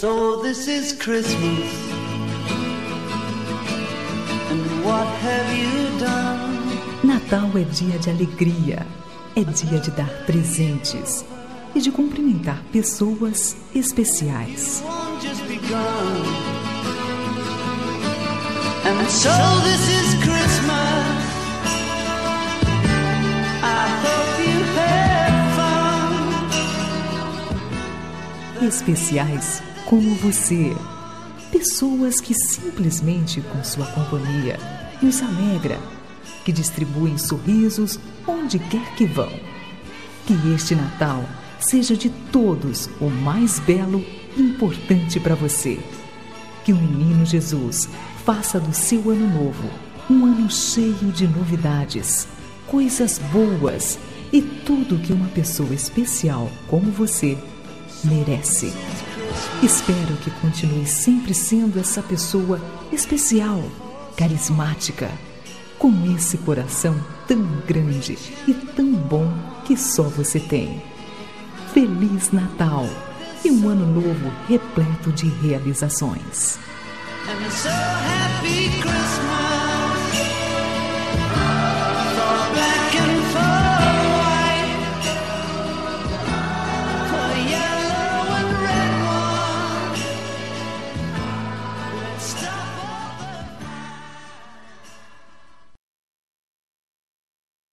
So this is Christmas, and what have you done? Natal é dia de alegria, é dia de dar presentes e de cumprimentar pessoas especiais. And so this is Christmas, I hope you have fun. Especiais como você, pessoas que simplesmente com sua companhia nos alegra, que distribuem sorrisos onde quer que vão. Que este Natal seja de todos o mais belo e importante para você. Que o menino Jesus faça do seu ano novo um ano cheio de novidades, coisas boas e tudo que uma pessoa especial como você merece. Espero que continue sempre sendo essa pessoa especial, carismática, com esse coração tão grande e tão bom que só você tem. Feliz Natal e um ano novo repleto de realizações. And so happy Christmas.